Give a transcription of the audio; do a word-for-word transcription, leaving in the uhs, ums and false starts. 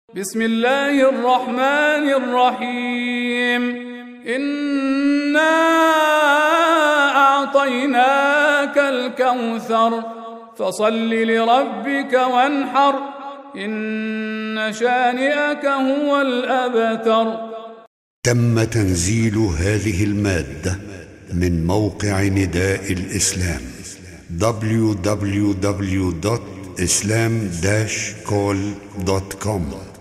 بسم الله الرحمن الرحيم. إنا أعطيناك الكوثر فصل لربك وانحر إن شانئك هو الأبتر. تم تنزيل هذه المادة من موقع نداء الإسلام دبليو دبليو دبليو دوت إسلام داش كول دوت كوم.